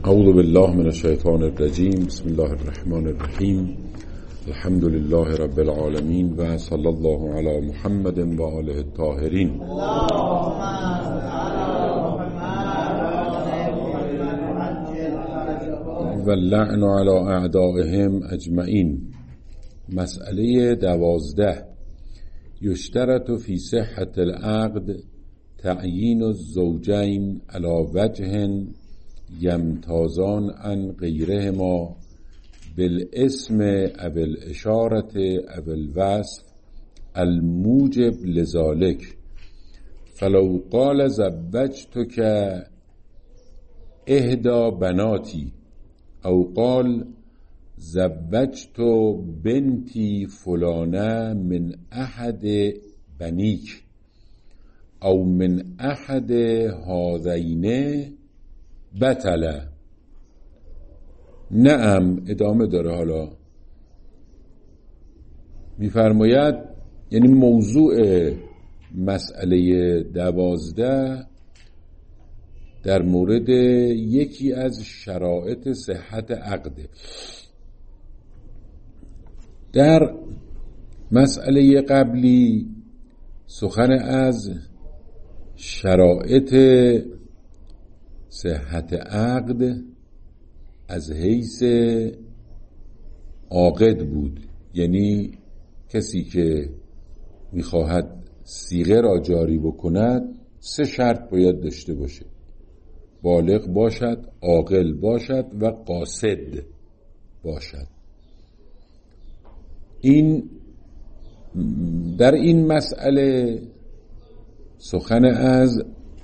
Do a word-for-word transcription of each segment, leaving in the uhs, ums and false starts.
اعوذ بالله من الشیطان الرجیم. بسم الله الرحمن الرحیم. الحمد لله رب العالمین و صلی الله علی محمد و آله الطاهرین. و اللعن علی اعدائهم اجمعین. مسئله دوازده. یشترط فی صحة العقد تعیین الزوجین علی وجه یمتازان عن غیرهما بالاسم او الاشارت او الوصف الموجب لذلك، فلو قال زوجتك اهدى بناتی او قال زوجت بنتی فلانه من احد بنیک او من احد هذین بطله. نعم، ادامه داره. حالا میفرماید یعنی موضوع مسئله دوازده در مورد یکی از شرایط صحت عقده. در مسئله قبلی سخن از شرایط صحت عقد از حیث عاقد بود، یعنی کسی که میخواهد صیغه را جاری بکند سه شرط باید داشته باشه: بالغ باشد، عاقل باشد و قاصد باشد. این در این مسئله سخن از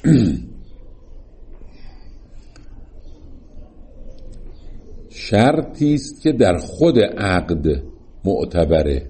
شرطی است که در خود عقد معتبره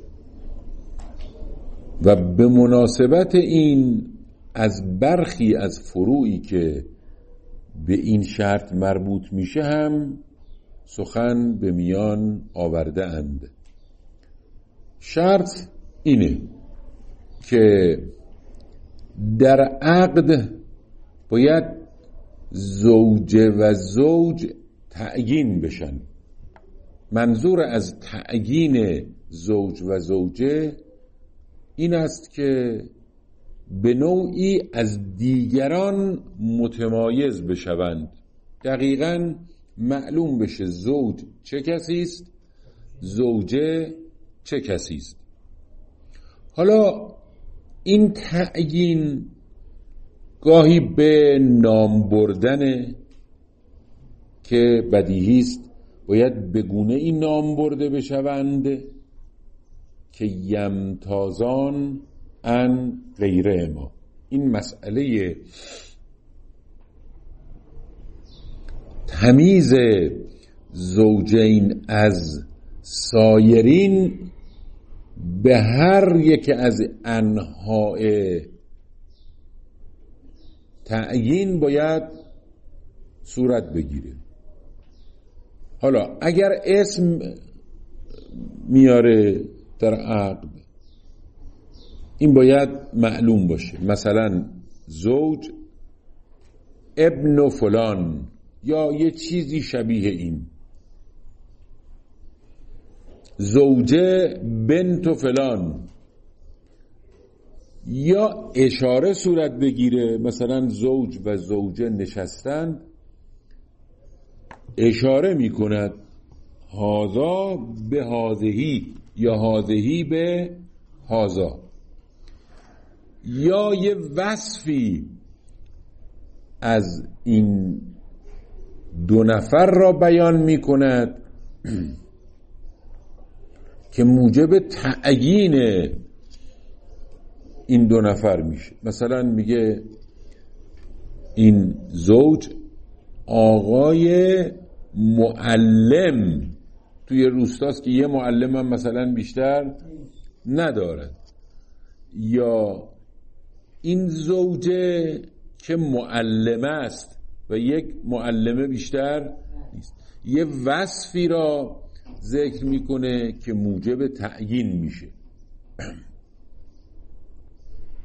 و به مناسبت این از برخی از فروعی که به این شرط مربوط میشه هم سخن به میان آورده اند. شرط اینه که در عقد باید زوجه و زوج تعیین بشن. منظور از تعیین زوج و زوجه این است که به نوعی از دیگران متمایز بشوند، دقیقاً معلوم بشه زوج چه کسی است، زوجه چه کسی است. حالا این تعیین گاهی به نام بردن که بدیهی است باید به گونه این نام برده بشوند که یمتازان عن غیره ما. این مسئله تمیز زوجین از سایرین به هر یک از انواع تعیین باید صورت بگیره. حالا اگر اسم میاره در عقد، این باید معلوم باشه، مثلا زوج ابن فلان یا یه چیزی شبیه این، زوجه بنت فلان، یا اشاره صورت بگیره، مثلا زوج و زوجه نشستند، اشاره می کند هازا به هازهی یا هازهی به هازا، یا یه وصفی از این دو نفر را بیان می کند که موجب تعیین این دو نفر میشه. مثلا میگه این زوج آقای معلم توی روستاست که یه معلم هم مثلا بیشتر ندارد، یا این زوجه که معلمه است و یک معلمه بیشتر نیست. یه وصفی را ذکر میکنه که موجب تعیین میشه.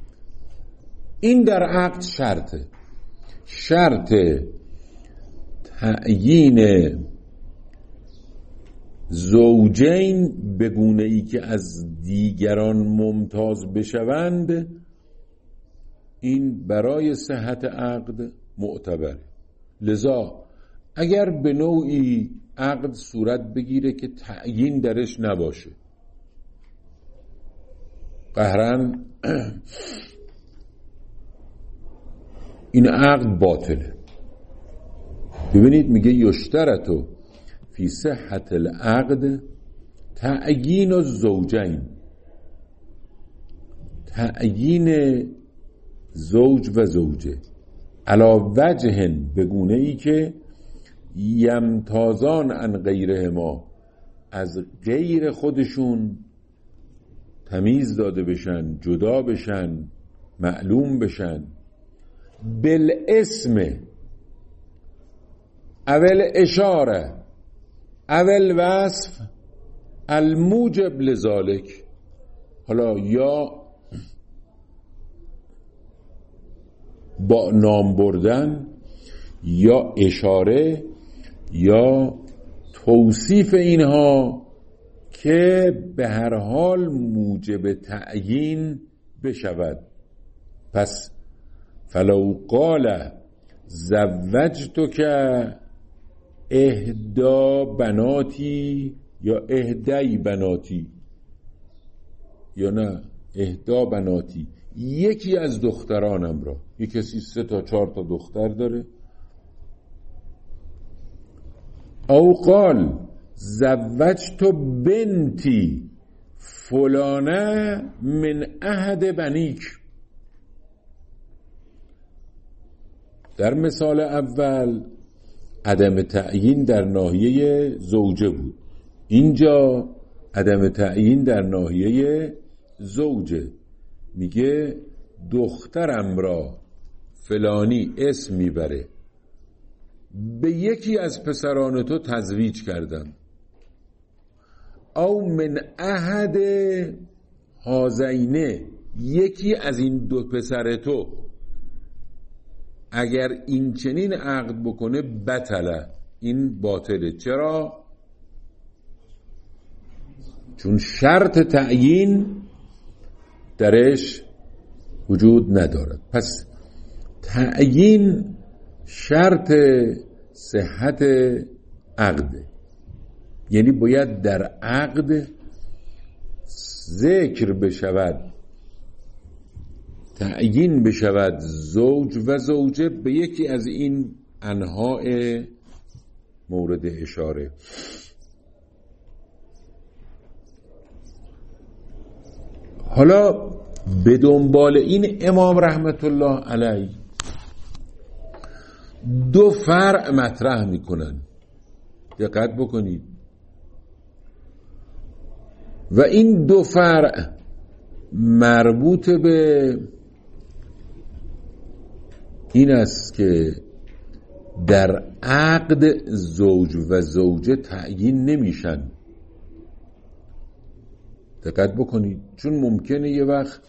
این در عقد شرطه. شرط تعیین زوجین به گونه ای که از دیگران ممتاز بشوند، این برای صحت عقد معتبر. لذا اگر به نوعی عقد صورت بگیره که تعیین درش نباشه، قهرن این عقد باطله. ببینید میگه یشترطو فی صحت العقد تعیین الزوجین، تعیین زوج و زوجه علا وجه، به گونه ای که یمتازان عن غیرهما، از غیر خودشون تمیز داده بشن، جدا بشن، معلوم بشن. بالاسم اول اشاره اول وصف الموجب لذالک، حالا یا با نام بردن یا اشاره یا توصیف اینها که به هر حال موجب تعیین بشود. پس فلو قال زوجتک اهدا بناتی یا اهدی بناتی، یا نه اهدا بناتی، یکی از دخترانم را، یک کسی سه تا چهار تا دختر داره، او قال زوجت بنتی فلانه من احد بنیک. در مثال اول عدم تعیین در ناحیه زوجه بود، اینجا عدم تعیین در ناحیه زوجه. میگه دخترم را فلانی اسم میبره، به یکی از پسران تو تزویج کردم. او من احد هازینه، یکی از این دو پسر تو اگر این چنین عقد بکنه بطله، این باطله. چرا؟ چون شرط تعیین درش وجود ندارد. پس تعیین شرط صحت عقده، یعنی باید در عقد ذکر بشود، تعیین بشود زوج و زوجه به یکی از این انواع مورد اشاره. حالا به دنبال این امام رحمت الله علیه دو فرع مطرح میکنن، دقت بکنید. و این دو فرع مربوط به این است که در عقد زوج و زوجه تعیین نمیشن. دقت بکنید، چون ممکنه یه وقت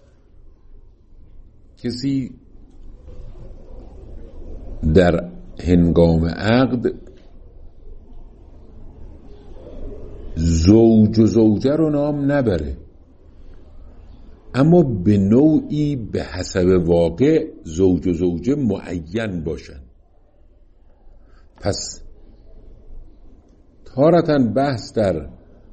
کسی در هنگام عقد زوج و زوجه رو نام نبره، اما به نوعی به حسب واقع زوج و زوجه معین باشن. پس تارتاً بحث در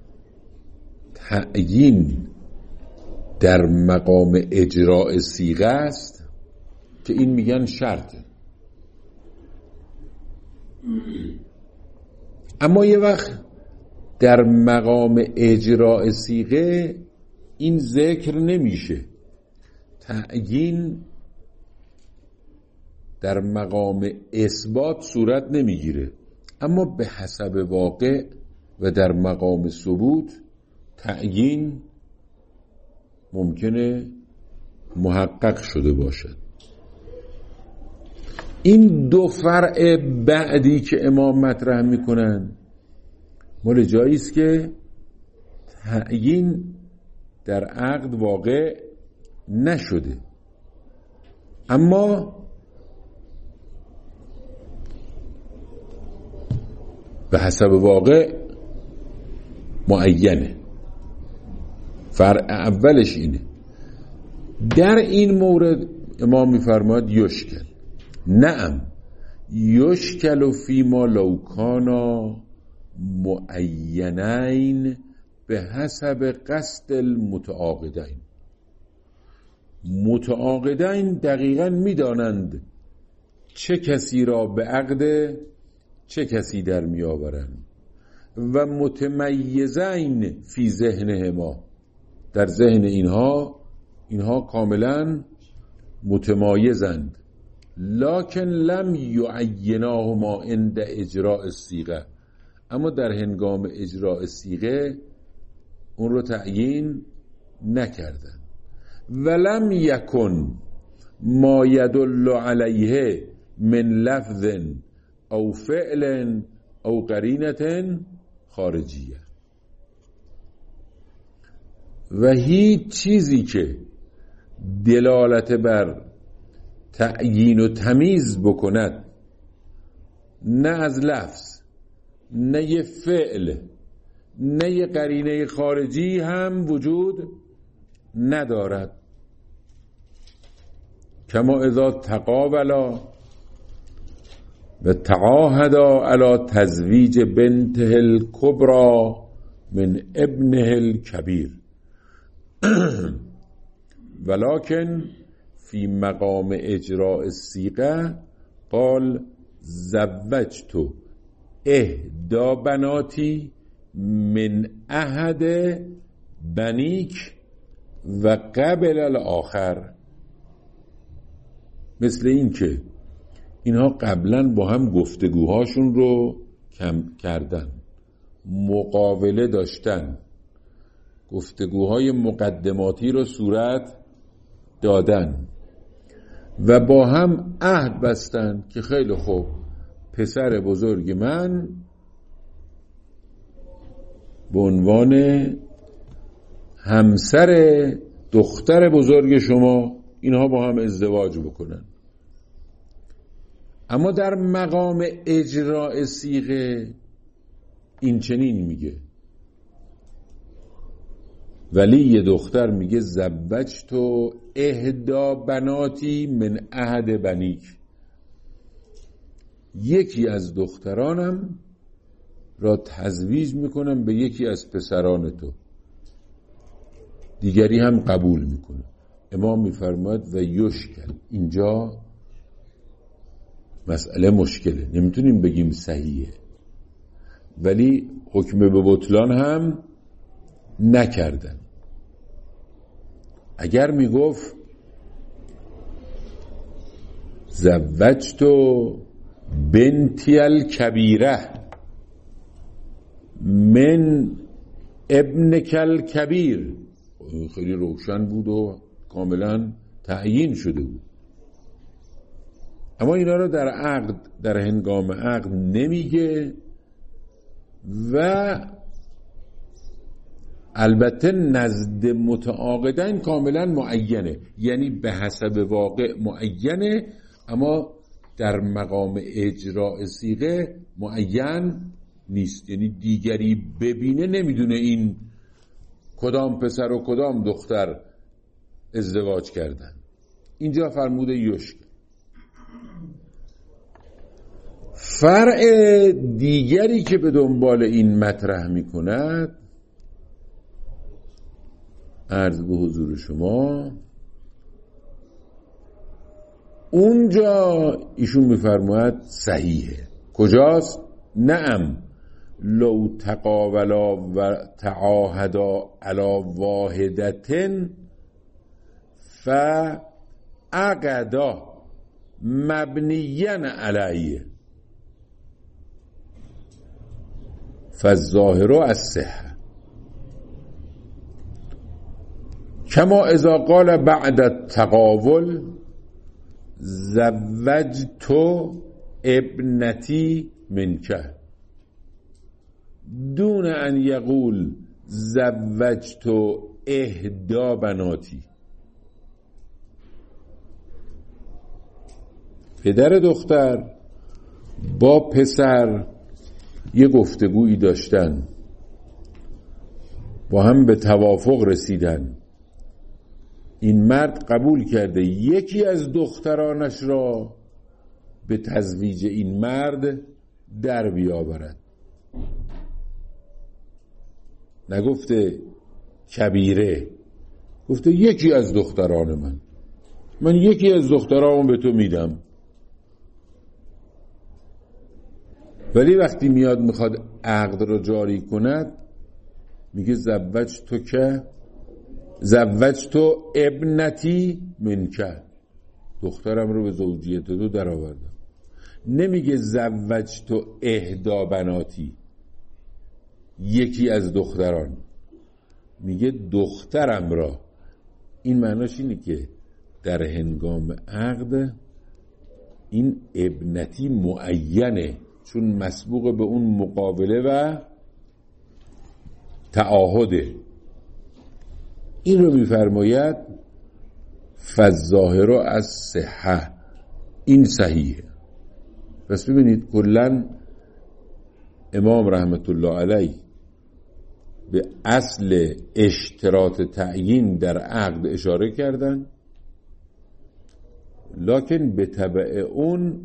تعیین در مقام اجراء صیغه است که این میگن شرطه، اما یه وقت در مقام اجراء صیغه این ذکر نمیشه، تعیین در مقام اثبات صورت نمیگیره، اما به حسب واقع و در مقام ثبوت تعیین ممکنه محقق شده باشد. این دو فرع بعدی که امام مطرح میکنن مال جایی است که تعیین در عقد واقع نشده، اما به حسب واقع معینه. فرع اولش اینه. در این مورد امام میفرماد یشکل، نعم یشکل فیما لو کانا معینین به حسب قصد المتعاقدین. متعاقدین دقیقاً میدانند چه کسی را به عقد چه کسی در می آورند و متمیزین فی ذهنهما، در ذهن اینها اینها کاملا متمایزند. لکن لم یعیناهما عند اجراء الصیغه، اما در هنگام اجراء صیغه اون رو تعیین نکردند. ولم یکن ما یدل علیه من لفظ او فعل او قرینه خارجیه، و هیچ چیزی که دلالت بر تعیین و تمیز بکند، نه از لفظ نه یه فعل نه یه قرینه خارجی هم وجود ندارد. کما اذا تقابلا و تعاهدا علی تزویج بنته الکبرى من ابنه الکبیر ولکن فی مقام اجراء الصیغه قال زوجت احدا بناتی من احد بنیک و قبل الاخر. مثل این که اینها قبلا با هم گفتگوهاشون رو کم کردن، مقابله داشتن، گفتگوهای مقدماتی رو صورت دادن و با هم عهد بستن که خیلی خوب پسر بزرگ من به عنوان همسر دختر بزرگ شما اینها با هم ازدواج بکنن. اما در مقام اجراء صیغه این چنین میگه، ولی دختر میگه زوجت احدا بناتی من احد بنیک، یکی از دخترانم را تزویج میکنم به یکی از پسران تو، دیگری هم قبول میکنه. امام میفرماد و یشکل، اینجا مسئله مشکله، نمیتونیم بگیم صحیحه، ولی حکم به بطلان هم نکردن. اگر میگفت زوجت بنتی الکبیره من ابنک الکبیر، خیلی روشن بود و کاملا تعیین شده بود. اما اینا رو در عقد، در هنگام عقد نمیگه و البته نزد متعاقدین کاملا معینه، یعنی به حسب واقع معینه، اما در مقام اجراء صیغه معین نیست. یعنی دیگری ببینه نمیدونه این کدام پسر و کدام دختر ازدواج کردن. اینجا فرموده یشکل. فرع دیگری که به دنبال این مطرح می کند، عرض به حضور شما، اونجا ایشون میفرماید صحیحه. کجاست؟ نعم لو تقاولا و تعاهدا علی واحدتن فعقدا مبنیا علیه فالظاهر الصحة کما اذا قال بعد التقاول زوجت ابنتی منکه دون ان یقول زوجت احدا بناتی. پدر دختر با پسر یه گفتگویی داشتن، با هم به توافق رسیدن. این مرد قبول کرده یکی از دخترانش را به تزویج این مرد در بیاورد. نگفته کبیره، گفته یکی از دختران من، من یکی از دخترامو به تو میدم. ولی وقتی میاد میخواد عقد رو جاری کند، میگه زوج تو که زوج تو ابنتی منکه، دخترم رو به زوجیت تو در آوردم. نمیگه زوج تو اهدا بناتی، یکی از دختران، میگه دخترم را. این معناش اینه که در هنگام عقد این ابنتی معینه، چون مسبوق به اون مقابله و تعاهده. این رو میفرماید فالظاهر از صحه، این صحیحه. پس ببینید کلاً امام رحمت الله علیه به اصل اشتراط تعیین در عقد اشاره کردن، لکن به تبع اون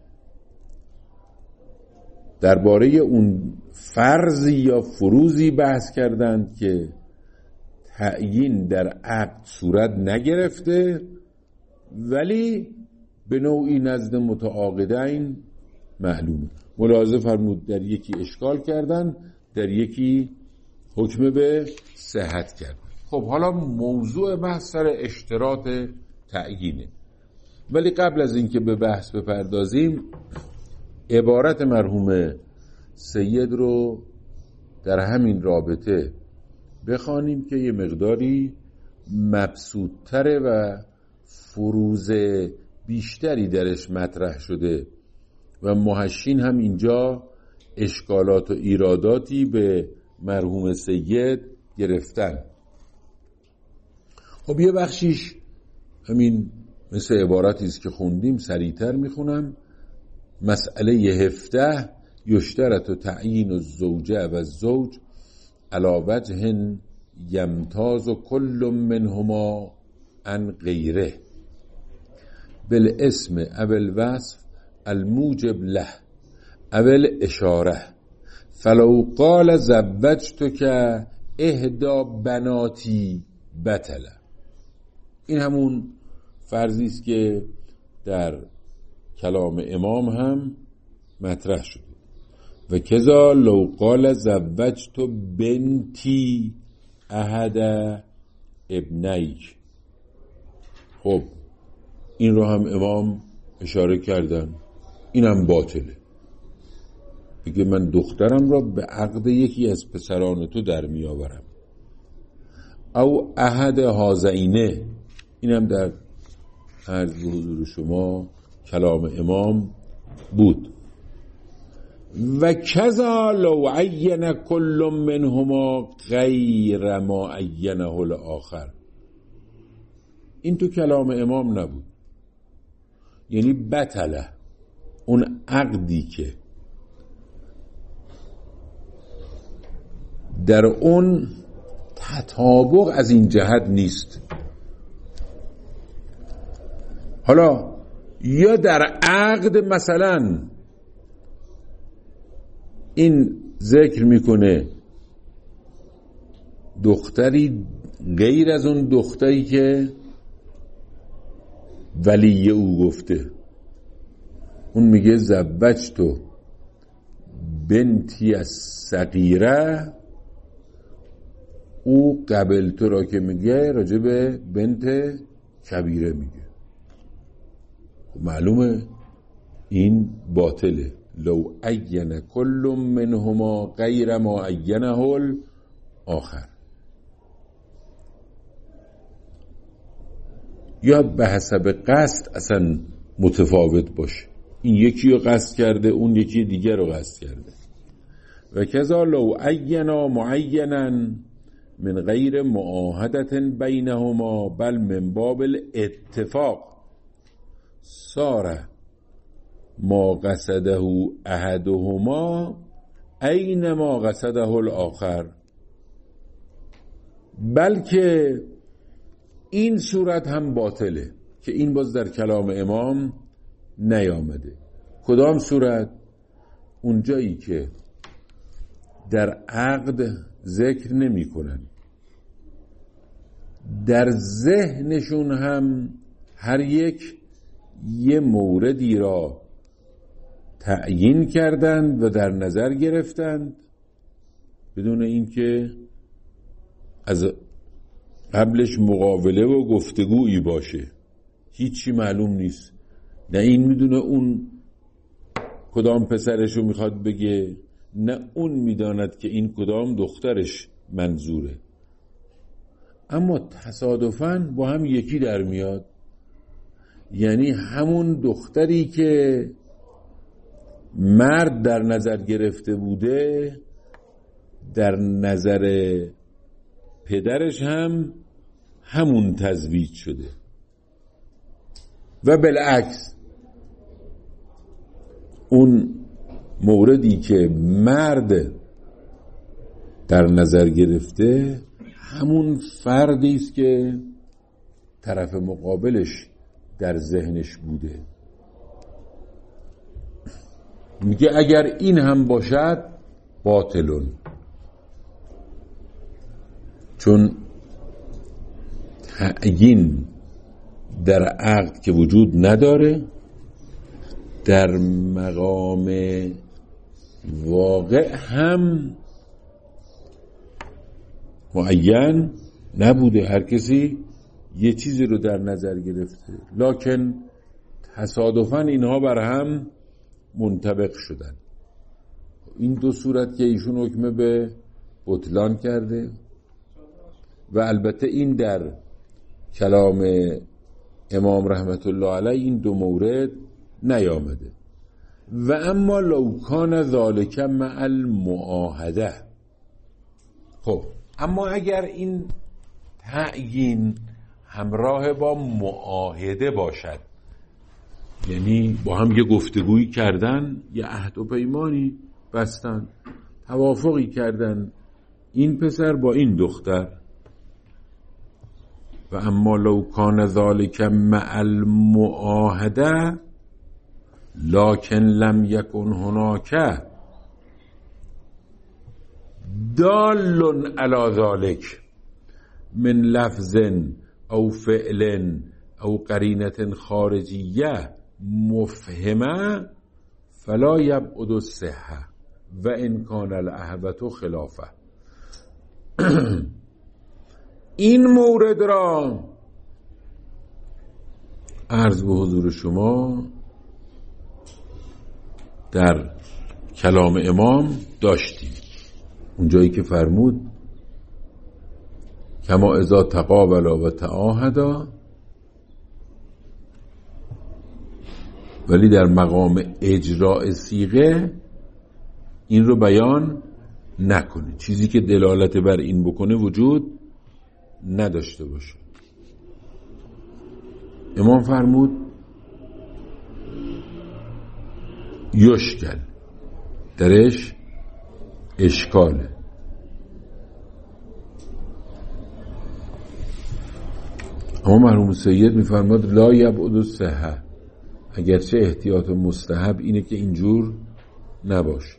درباره اون فرضی یا فروضی بحث کردند که تعیین در عقد صورت نگرفته، ولی به نوعی نزد متعاقدین معلومه. ملاحظه فرمود در یکی اشکال کردن، در یکی حکم به صحت کردن. خب حالا موضوع بحث سر اشتراط تعیینه، ولی قبل از اینکه به بحث بپردازیم عبارت مرحوم سید رو در همین رابطه بخوانیم که یه مقداری مبسوط‌تره و فروز بیشتری درش مطرح شده و محشین هم اینجا اشکالات و ایراداتی به مرحوم سید گرفتن. خب یه بخشیش همین مثل عبارتی است که خوندیم، سریعتر میخونم. مسئله هفته یشترط و تعیین الزوجه و الزوج علی وجه یمتاز کل منهما عن غیره بالاسم او الوصف الموجب له او الاشاره فلو قال زوجتک اهدا بناتی بطل. این همون فرضی است که در کلام امام هم مطرح شده. و کذا لو قال زوجت بنتی احد ابنیک. خب این رو هم امام اشاره کردن، این هم باطله. بگه من دخترم را به عقد یکی از پسران تو در می آورم. او احد هازینه، این هم در عرض حضور شما کلام امام بود. و کذا لو عین کل منهما غیر ما عینه الاخر. این تو کلام امام نبود، یعنی بطله اون عقدی که در اون تطابق از این جهت نیست. حالا یا در عقد مثلا این ذکر میکنه دختری غیر از اون دختری که ولی او گفته، اون میگه زوجتو بنتی از صغیره، او قبل تو را که میگه راجع به بنت کبیره میگه. معلومه این باطله. لو عین کل منهما غیر ما عینه الاخر. یا به حسب قصد اصلا متفاوت باشه، این یکی رو قصد کرده اون یکی دیگر رو قصد کرده. و کذا لو عینا معینا من غیر معاهدت بینهما بل من باب الاتفاق صار ما قصده احدهما اینما قصده الاخر، بلکه این صورت هم باطله که این باز در کلام امام نیامده. کدام صورت؟ اونجایی که در عقد ذکر نمی کنن، در ذهنشون هم هر یک یه موردی را تعیین کردند و در نظر گرفتند بدون اینکه از قبلش مقابله و گفتگویی باشه. هیچی معلوم نیست، نه این میدونه اون کدام پسرشو میخواد بگه، نه اون میداند که این کدام دخترش منظوره، اما تصادفاً با هم یکی در میاد. یعنی همون دختری که مرد در نظر گرفته بوده در نظر پدرش هم همون تزویج شده و بالعکس اون موردی که مرد در نظر گرفته همون فردی است که طرف مقابلش در ذهنش بوده. میگه اگر این هم باشد باطلون، چون تعیین در عقد که وجود نداره، در مقام واقع هم معین نبوده. هر کسی یه چیزی رو در نظر گرفته، لکن تصادفاً اینها بر هم منطبق شدن. این دو صورت که ایشون حکم به بطلان کرده و البته این در کلام امام رحمت الله علیه این دو مورد نیامده. و اما لو کان ذالک مع المعاهده، خب اما اگر این تعیین همراه با معاهده باشد، یعنی با هم یه گفتگویی کردن، یه عهد و پیمانی بستن، توافقی کردن این پسر با این دختر. و اما لو کان ذالک مع المعاهده لکن لم یکن هناک دال علی ذالک من لفظ او فعل او قرینه خارجیه مفهمه فلا یبعد الصحه و ان کان العهبة خلافه. این مورد را عرض به حضور شما در کلام امام داشتیم، اونجایی که فرمود کما اذا تقابلا و تعاهدا، ولی در مقام اجراء صیغه این رو بیان نکنه، چیزی که دلالت بر این بکنه وجود نداشته باشه. امام فرمود یشکل، درش اشکاله. اما مرحوم سید میفرماد لا یبعد الصحه، اگرچه احتیاط مستحب اینه که اینجور نباشه.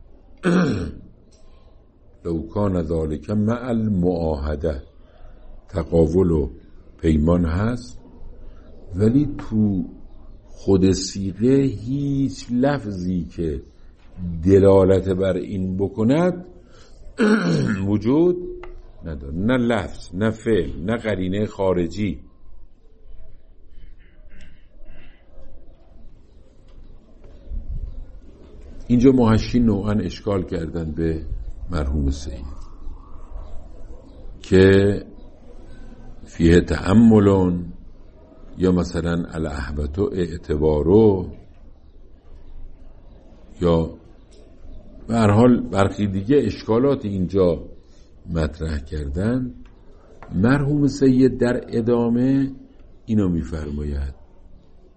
لو کان ذالک مع المعاهده، تقاول و پیمان هست ولی تو خود صیغه هیچ لفظی که دلالت بر این بکند وجود نداره، نه لفظ، نه فعل، نه قرینه خارجی. اینجا محشی نوعا اشکال کردن به مرحوم سید که فیه تأملون یا مثلا العهبة اعتبارو، یا به هر حال برخی دیگه اشکالات اینجا مطرح کردن. مرحوم سید در ادامه اینو میفرماید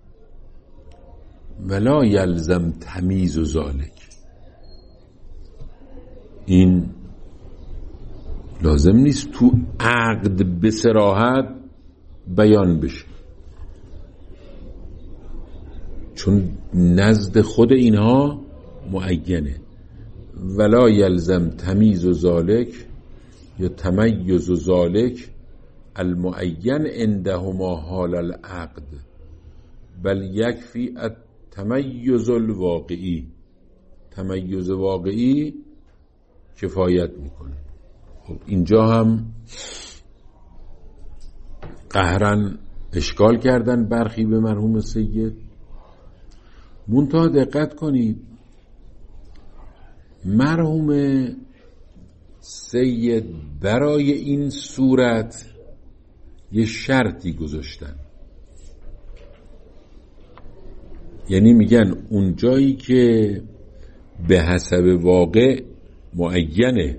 ولا یلزم تمیز و ذالک، این لازم نیست تو عقد به صراحت بیان بشه، چون نزد خود اینها معینه. ولا یلزم تمیز و ذالک یا تمیز و ذالک المعین عندهما حال العقد بل یکفی التمیز الواقعی. تمیز واقعی کفایت میکنه. خب اینجا هم قهرن اشکال کردن برخی به مرحوم سید. منتها دقت کنید، مرحوم سید برای این صورت یه شرطی گذاشتن، یعنی میگن اون جایی که به حسب واقع معینه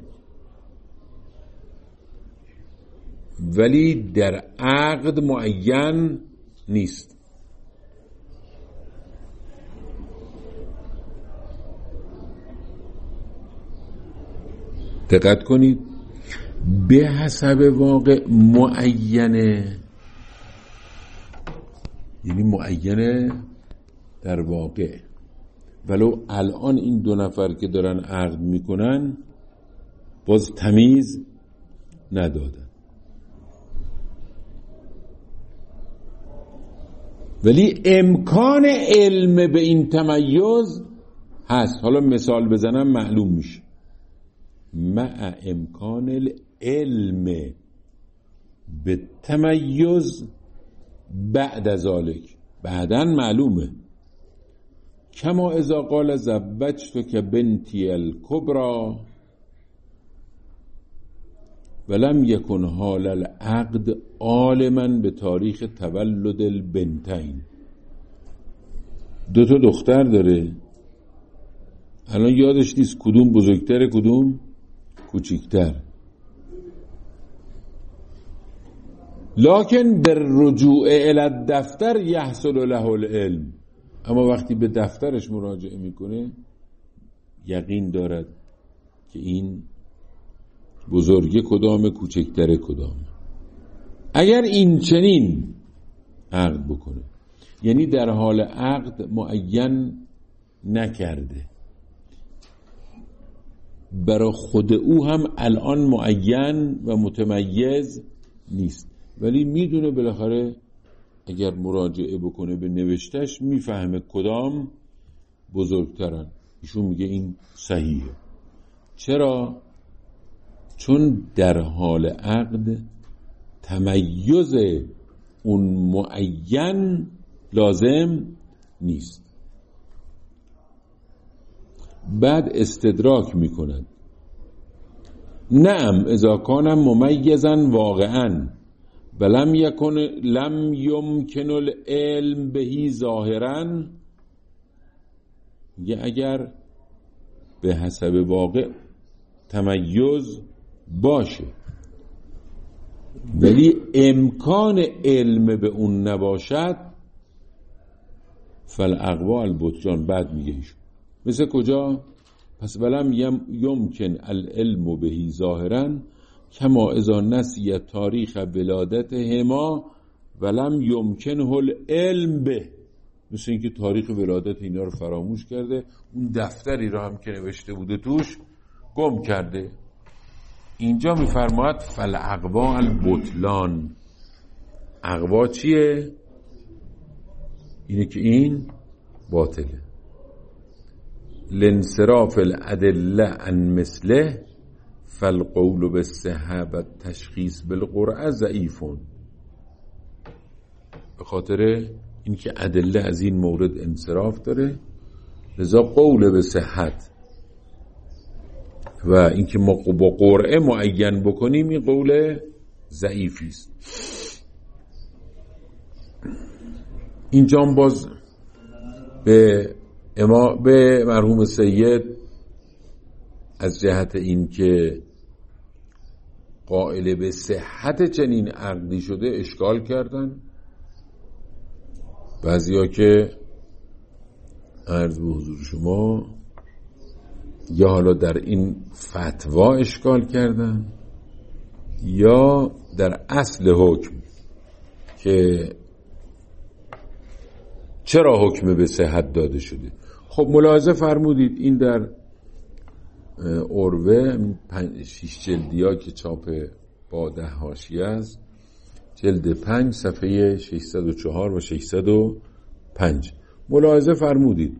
ولی در عقد معین نیست. دقت کنید، به حسب واقع معینه یعنی معینه در واقع، ولو الان این دو نفر که دارن عقد میکنن باز تمیز ندادن، ولی امکان علم به این تمیز هست. حالا مثال بزنم معلوم میشه. مع امکان العلم به تمیز بعد از ذالک، بعداً معلومه. کما اذا قال زوجتک که بنتی الکبرى ولم یکن حال العقد عالما به تاریخ تولد البنتین. دو تا دختر داره، الان یادش نیست کدوم بزرگتره کدوم کوچیکتر، لکن در رجوع الی الدفتر یحصل له العلم. اما وقتی به دفترش مراجعه میکنه یقین دارد که این بزرگه کدام کوچکتره کدام. اگر این چنین عقد بکنه، یعنی در حال عقد معین نکرده، برای خود او هم الان معین و متمیز نیست، ولی میدونه بالاخره اگر مراجعه بکنه به نوشتش میفهمه کدام بزرگترن. ایشون میگه این صحیحه. چرا؟ چون در حال عقد تمیز اون معین لازم نیست. بعد استدراک میکنند نعم اذا کان ممیزا واقعا ولم یکن لم یمکن العلم بهی ظاهرا. یه اگر به حسب واقع تمیز باشه ولی امکان علم به اون نباشد فالاقوا البطلان. بعد میگه ایشون مثل کجا؟ پس ولم یمکن العلم بهی ظاهرا کما اذا نسی تاریخ ولادت هما ولم یمکنه العلم به. مثل اینکه تاریخ ولادت اینا رو فراموش کرده، اون دفتری رو هم که نوشته بوده توش گم کرده. اینجا میفرماید فالاقوا البطلان. اقوا چیه؟ اینه که این باطله. لانصراف الادله عن مثله فالقول بالصحه و تشخیص بالقرعه ضعیفون. به خاطر اینکه ادله از این مورد انصراف داره لذا قول به صحت و اینکه ما با قرعه معین بکنیم این قول ضعیفی است. اینجا باز به اما به مرحوم سید از جهت اینکه قائل به صحت چنین عقدی شده اشکال کردن. بعضیا که عرض به حضور شما یا حالا در این فتوا اشکال کردن یا در اصل حکم که چرا حکم به صحت داده شده. خب ملاحظه فرمودید این در عروه شیش جلدی ها که چاپ با ده حاشیه است، جلد پنج صفحه ششصد و چهار و ششصد و پنج ملاحظه فرمودید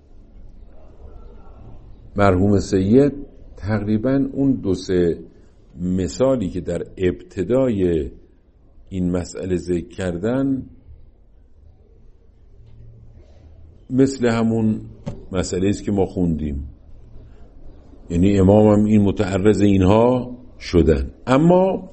مرحوم سید تقریبا اون دو سه مثالی که در ابتدای این مسئله ذکر کردن مثل همون مسئله است که ما خوندیم، یعنی امام هم این متعرض اینها شدن، اما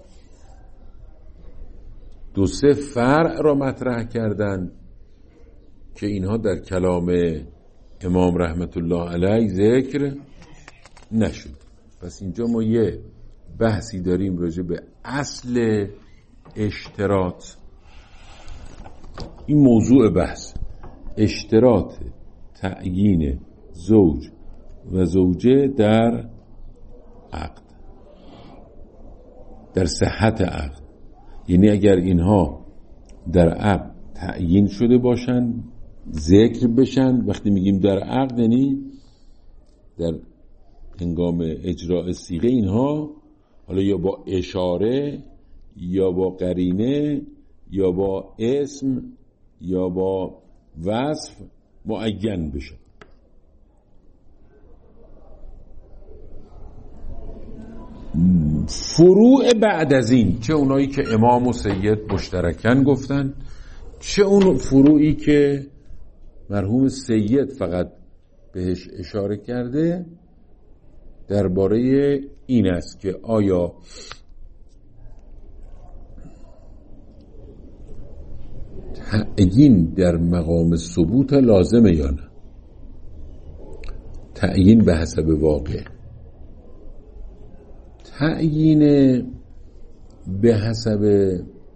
دو سه فرع را مطرح کردن که اینها در کلام امام رحمت الله علیه ذکر نشد. پس اینجا ما یه بحثی داریم راجع به اصل اشتراط. این موضوع بحث اشتراط تعیین زوج و زوجه در عقد، در صحت عقد، یعنی اگر اینها در عقد تعیین شده باشن، ذکر بشن. وقتی میگیم در عقد یعنی در هنگام اجراء صیغه اینها حالا یا با اشاره یا با قرینه یا با اسم یا با وصف معین بشن. فروع بعد از این، چه اونایی که امام و سید مشترکن گفتن، چه اون فروعی که مرحوم سید فقط بهش اشاره کرده، درباره این است که آیا تعیین در مقام ثبوت لازمه یا نه. تعیین به حسب واقع، تعیین به حسب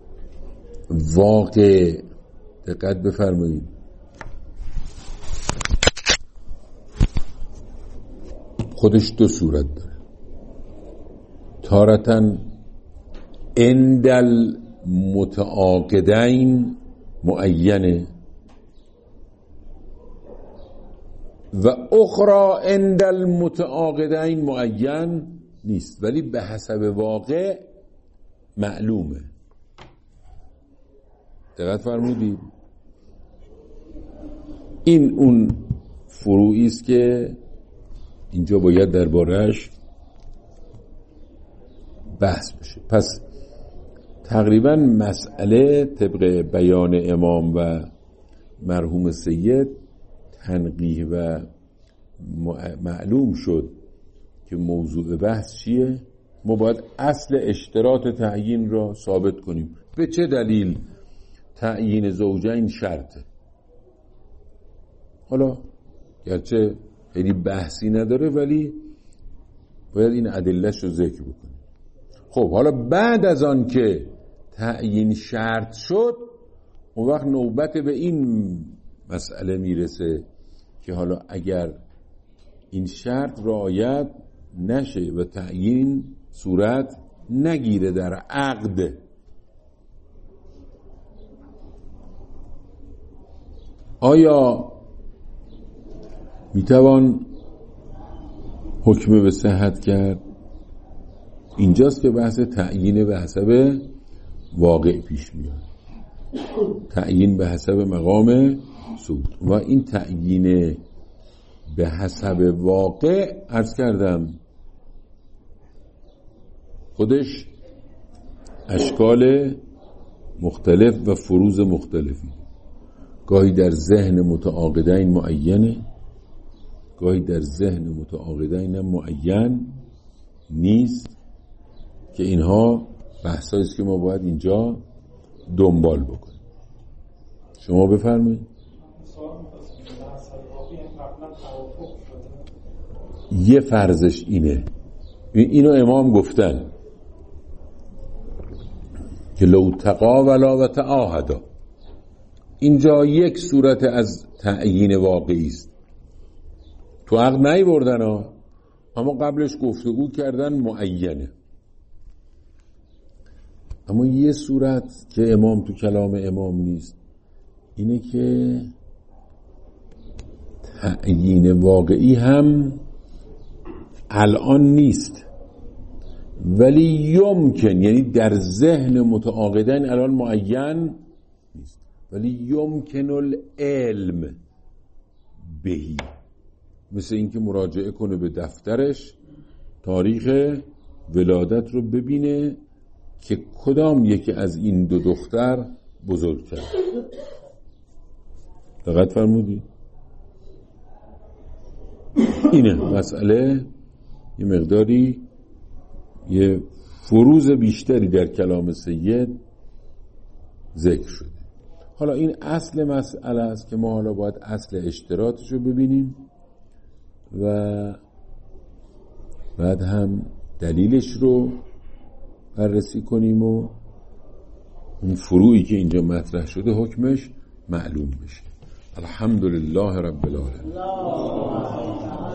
واقع، دقت بفرمایید، خودش دو صورت داره. تارتاً اندل متعاقدین معینه و اخرى اندل متعاقدین معین نیست، ولی به حسب واقع معلومه. دقت فرمودید؟ این اون فروعی است که اینجا باید درباره‌اش بحث بشه. پس تقریبا مسئله طبق بیان امام و مرحوم سید تنقیح و معلوم شد که موضوع بحث چیه. ما باید اصل اشتراط تعیین را ثابت کنیم. به چه دلیل تعیین زوجین شرطه؟ حالا گرچه خیلی بحثی نداره ولی باید این ادله‌اش رو ذکر بکنیم. خب حالا بعد از آن که تعیین شرط شد، اون وقت نوبت به این مسئله میرسه که حالا اگر این شرط رعایت نشه و تعیین صورت نگیره در عقد، آیا میتوان حکم به صحت کرد؟ اینجاست که بحث تعیین به حسب واقع پیش میاد، تعیین به حسب مقام ثبوت. و این تعیین به حسب واقع عرض کردم خودش اشکال مختلف و فروز مختلفی، گاهی در ذهن متعاقدین معینه، گاهی در ذهن متعاقدین معین نیست، که اینها بحثایی است که ما باید اینجا دنبال بکنیم. شما بفرمایید. یه فرضش اینه، اینو امام گفتن که لو تقاولا و تعاهدا، اینجا یک صورت از تعیین واقعی است. تو عقد نهی بردن ها، اما قبلش گفتگو کردن معینه. اما یه صورت که امام تو کلام امام نیست اینه که تعیین واقعی هم الان نیست، ولی یمکن، یعنی در ذهن متعاقدین الان معین نیست، ولی یمکن العلم بهی، مثل اینکه مراجعه کنه به دفترش تاریخ ولادت رو ببینه که کدام یکی از این دو دختر بزرگتر. دقت فرمودی؟ اینه مسئله. یه مقداری یه فروز بیشتری در کلام سید ذکر شده. حالا این اصل مسئله است که ما حالا باید اصل اشتراطش رو ببینیم و بعد هم دلیلش رو بررسی کنیم و اون فروعی که اینجا مطرح شده حکمش معلوم بشه. الحمدلله رب العالمین.